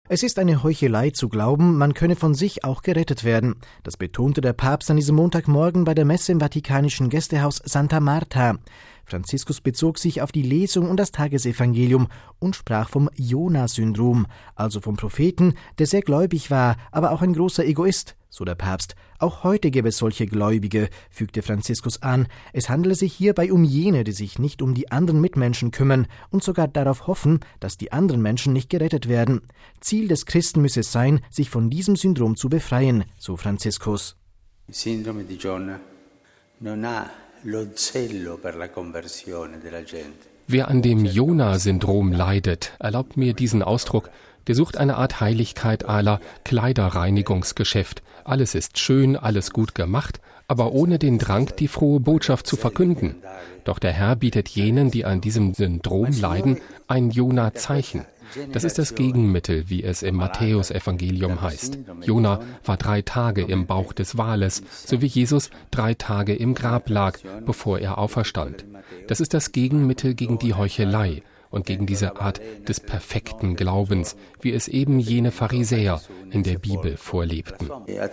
Es ist eine Heuchelei zu glauben, man könne von sich auch gerettet werden. Das betonte der Papst an diesem Montagmorgen bei der Messe im Vatikanischen Gästehaus Santa Marta. Franziskus bezog sich auf die Lesung und das Tagesevangelium und sprach vom Jona-Syndrom, also vom Propheten, der sehr gläubig war, aber auch ein großer Egoist, so der Papst. Auch heute gäbe es solche Gläubige, fügte Franziskus an. Es handele sich hierbei um jene, die sich nicht um die anderen Mitmenschen kümmern und sogar darauf hoffen, dass die anderen Menschen nicht gerettet werden. Ziel des Christen müsse es sein, sich von diesem Syndrom zu befreien, so Franziskus. Il sindrome di Giona non ha lo zelo per la conversione della gente. Wer an dem Jona-Syndrom leidet, erlaubt mir diesen Ausdruck, der sucht eine Art Heiligkeit à la Kleiderreinigungsgeschäft. Alles ist schön, alles gut gemacht, aber ohne den Drang, die frohe Botschaft zu verkünden. Doch der Herr bietet jenen, die an diesem Syndrom leiden, ein Jona-Zeichen. Das ist das Gegenmittel, wie es im Matthäusevangelium heißt. Jona war 3 Tage im Bauch des Wales, so wie Jesus 3 Tage im Grab lag, bevor er auferstand. Das ist das Gegenmittel gegen die Heuchelei und gegen diese Art des perfekten Glaubens, wie es eben jene Pharisäer in der Bibel vorlebten.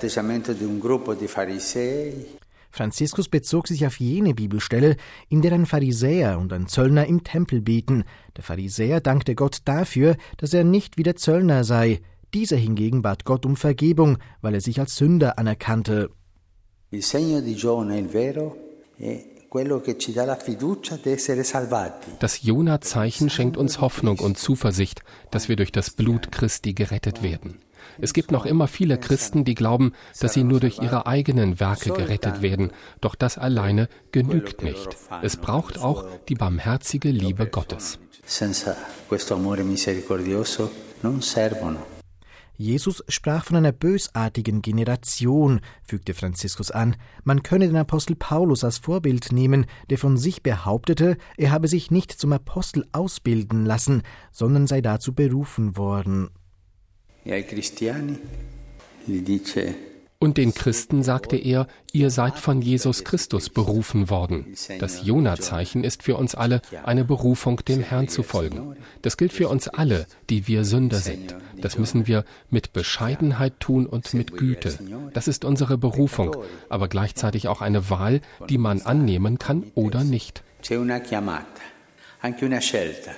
Franziskus bezog sich auf jene Bibelstelle, in der ein Pharisäer und ein Zöllner im Tempel beten. Der Pharisäer dankte Gott dafür, dass er nicht wie der Zöllner sei. Dieser hingegen bat Gott um Vergebung, weil er sich als Sünder anerkannte. Il segno di Giona, il vero, è quello che ci dà la fiducia di essere salvati. Das Jona-Zeichen schenkt uns Hoffnung und Zuversicht, dass wir durch das Blut Christi gerettet werden. Es gibt noch immer viele Christen, die glauben, dass sie nur durch ihre eigenen Werke gerettet werden. Doch das alleine genügt nicht. Es braucht auch die barmherzige Liebe Gottes. Jesus sprach von einer bösartigen Generation, fügte Franziskus an. Man könne den Apostel Paulus als Vorbild nehmen, der von sich behauptete, er habe sich nicht zum Apostel ausbilden lassen, sondern sei dazu berufen worden. Und den Christen sagte er, ihr seid von Jesus Christus berufen worden. Das Jona-Zeichen ist für uns alle eine Berufung, dem Herrn zu folgen. Das gilt für uns alle, die wir Sünder sind. Das müssen wir mit Bescheidenheit tun und mit Güte. Das ist unsere Berufung, aber gleichzeitig auch eine Wahl, die man annehmen kann oder nicht. C'è una chiamata, anche una scelta.